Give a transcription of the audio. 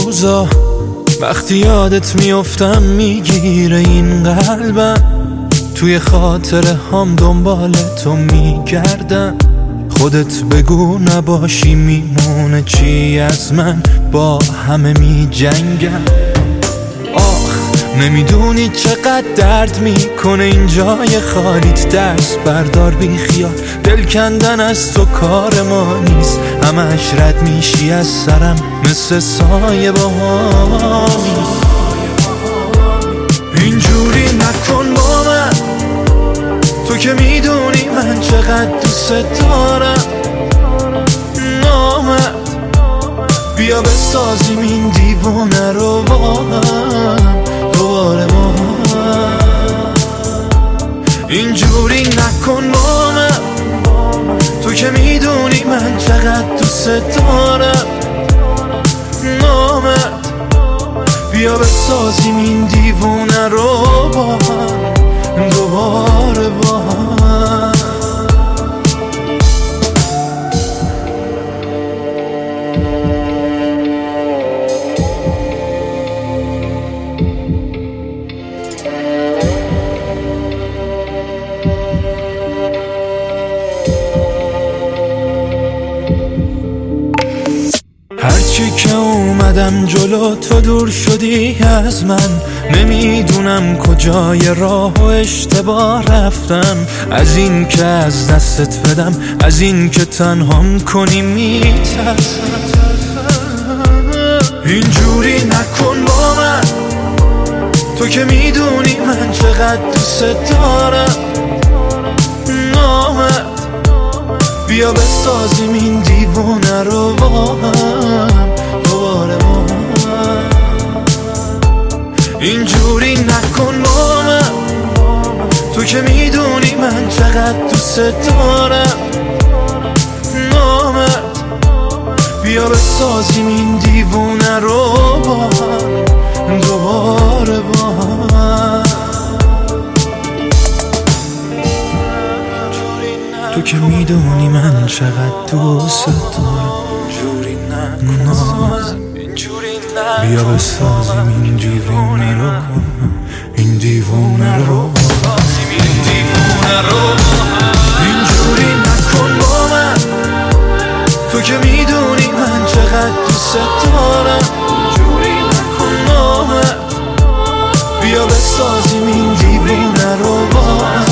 روزا وقتی یادت میافتم میگیره این قلبم، توی خاطره هم دنبال تو میگردم. خودت بگو نباشی میمونه چی از من، با همه میجنگم. آخ نمیدونی چقدر درد میکنه این جای خالیت، دست بردار بی خیال، دل کندن از تو کار ما نیست. همش رد میشی از سرم مثل سایه بهامی. اینجوری نکن با من، تو که میدونی من چقدر دوست دارم. نامد بیا بسازیم این دیوونه رو با هم دوباره با هم. اینجوری نکن با من، تو که میدونی من چقدر دوست دارم. نامد بیا بسازیم این دیوونه رو با هم دوباره با هم. هرچی که اومدم جلو تو دور شدی از من، نمیدونم کجای راه و اشتباه رفتم. از این که از دستت بدم، از این که تنهام کنی میترسم. اینجوری نکن با من، تو که میدونی من چقدر دوست دارم. نامد بیا بسازیم این دیوونه رو با هم دوباره با هم. اینجوری نکن با من، تو که میدونی من چقدر دوست دارم. نامد بیا بسازیم این دیوونه رو با هم دوباره با هم. تو که میدونی من چقدر دوست دارم. بیا بسازیم این دیوونه رو، این دیوونه رو. اینجوری نکن با من، تو که میدونی من چقدر دوست دارم. نامد بیا بسازیم این دیوونه رو با